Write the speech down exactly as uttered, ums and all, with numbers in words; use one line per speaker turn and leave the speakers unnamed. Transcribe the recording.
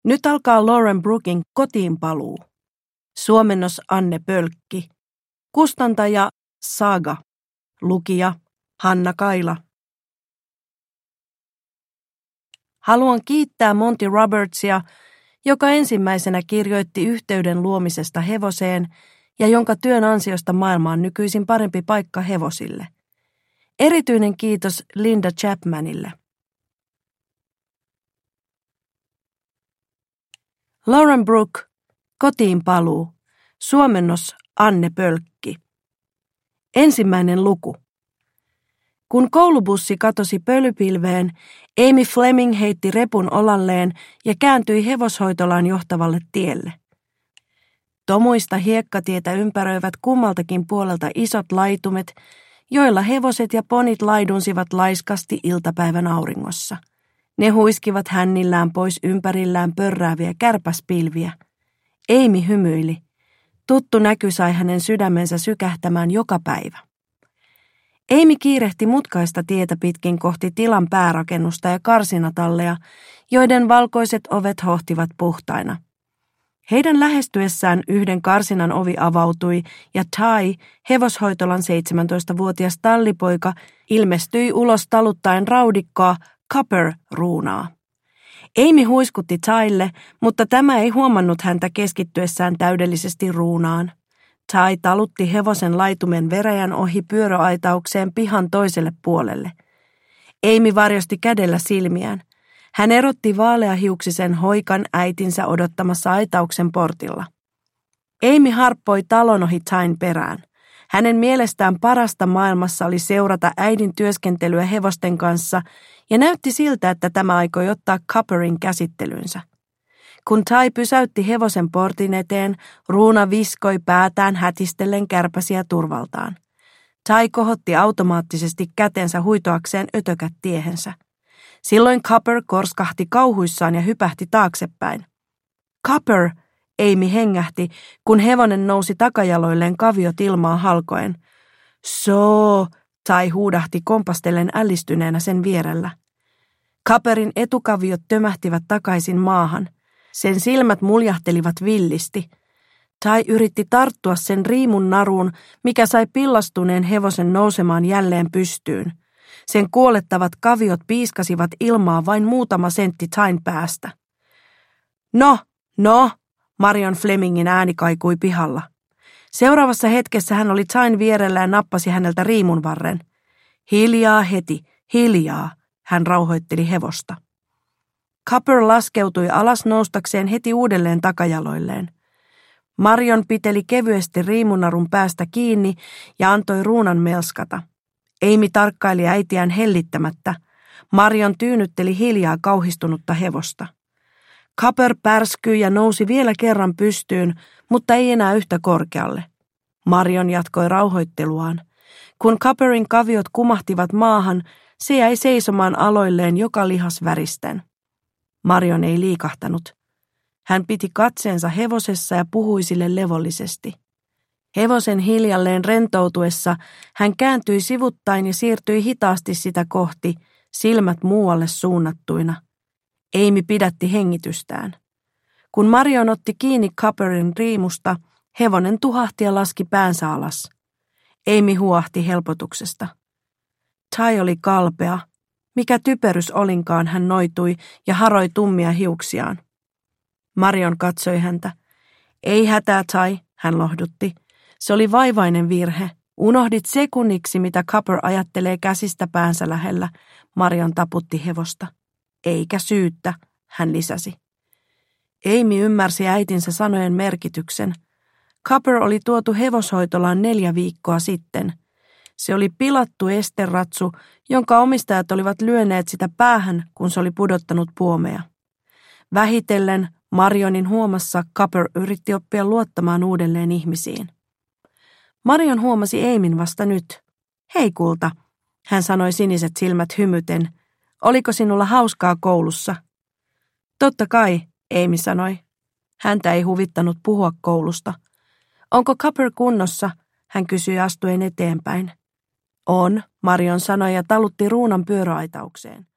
Nyt alkaa Lauren Brookin kotiinpaluu. Suomennos Anne Pölkki. Kustantaja Saga. Lukija Hanna Kaila. Haluan kiittää Monty Robertsia, joka ensimmäisenä kirjoitti yhteyden luomisesta hevoseen ja jonka työn ansiosta maailma on nykyisin parempi paikka hevosille. Erityinen kiitos Linda Chapmanille. Lauren Brook, kotiinpaluu. Suomennos Anne Pölkki. Ensimmäinen luku. Kun koulubussi katosi pölypilveen, Amy Fleming heitti repun olalleen ja kääntyi hevoshoitolaan johtavalle tielle. Tomuista hiekkatietä ympäröivät kummaltakin puolelta isot laitumet, joilla hevoset ja ponit laidunsivat laiskasti iltapäivän auringossa. Ne huiskivat hännillään pois ympärillään pörrääviä kärpäspilviä. Amy hymyili. Tuttu näky sai hänen sydämensä sykähtämään joka päivä. Amy kiirehti mutkaista tietä pitkin kohti tilan päärakennusta ja karsinatalleja, joiden valkoiset ovet hohtivat puhtaina. Heidän lähestyessään yhden karsinan ovi avautui ja Ty, hevoshoitolan seitsemäntoistavuotias tallipoika, ilmestyi ulos taluttaen raudikkoa Copper-ruunaa. Amy huiskutti Tylle, mutta tämä ei huomannut häntä keskittyessään täydellisesti ruunaan. Ty talutti hevosen laitumen veräjän ohi pyöröaitaukseen pihan toiselle puolelle. Amy varjosti kädellä silmiään. Hän erotti vaaleahiuksisen hoikan äitinsä odottamassa aitauksen portilla. Amy harppoi talon ohi Tyn perään. Hänen mielestään parasta maailmassa oli seurata äidin työskentelyä hevosten kanssa ja näytti siltä, että tämä aikoi ottaa Copperin käsittelynsä. Kun Ty pysäytti hevosen portin eteen, ruuna viskoi päätään hätistellen kärpäsiä turvaltaan. Ty kohotti automaattisesti kätensä huitoakseen ötökät tiehensä. Silloin Copper korskahti kauhuissaan ja hypähti taaksepäin. Copper, Amy hengähti, kun hevonen nousi takajaloilleen kaviot ilmaa halkoen. So, Ty huudahti kompastellen ällistyneenä sen vierellä. Copperin etukaviot tömähtivät takaisin maahan. Sen silmät muljahtelivat villisti. Ty yritti tarttua sen riimun naruun, mikä sai pillastuneen hevosen nousemaan jälleen pystyyn. Sen kuolettavat kaviot piiskasivat ilmaa vain muutama sentti Tyn päästä. No, no, Marion Flemingin ääni kaikui pihalla. Seuraavassa hetkessä hän oli Tyn vierellä ja nappasi häneltä riimunvarren. Hiljaa heti, hiljaa, hän rauhoitteli hevosta. Copper laskeutui alas noustakseen heti uudelleen takajaloilleen. Marion piteli kevyesti riimunarun päästä kiinni ja antoi ruunan melskata. Amy tarkkaili äitiään hellittämättä. Marion tyynnytteli hiljaa kauhistunutta hevosta. Copper pärskyi ja nousi vielä kerran pystyyn, mutta ei enää yhtä korkealle. Marion jatkoi rauhoitteluaan. Kun Copperin kaviot kumahtivat maahan, se jäi seisomaan aloilleen joka lihas väristen. Marion ei liikahtanut. Hän piti katseensa hevosessa ja puhui sille levollisesti. Hevosen hiljalleen rentoutuessa hän kääntyi sivuttain ja siirtyi hitaasti sitä kohti, silmät muualle suunnattuina. Amy pidätti hengitystään. Kun Marion otti kiinni Copperin riimusta, hevonen tuhahti ja laski päänsä alas. Amy huahti helpotuksesta. Ty oli kalpea. Mikä typerys olinkaan, hän noitui ja haroi tummia hiuksiaan. Marion katsoi häntä. Ei hätää, Ty, hän lohdutti. Se oli vaivainen virhe. Unohdit sekunniksi, mitä Copper ajattelee käsistä päänsä lähellä. Marion taputti hevosta. Eikä syyttä, hän lisäsi. Amy ymmärsi äitinsä sanojen merkityksen. Copper oli tuotu hevoshoitolaan neljä viikkoa sitten. Se oli pilattu esteratsu, jonka omistajat olivat lyöneet sitä päähän, kun se oli pudottanut puomeja. Vähitellen Marionin huomassa Copper yritti oppia luottamaan uudelleen ihmisiin. Marion huomasi Amyn vasta nyt. Hei kulta, hän sanoi siniset silmät hymyten. Oliko sinulla hauskaa koulussa? Totta kai, Amy sanoi. Häntä ei huvittanut puhua koulusta. Onko Copper kunnossa? Hän kysyi astuen eteenpäin. On, Marion sanoi ja talutti ruunan pyöräaitaukseen.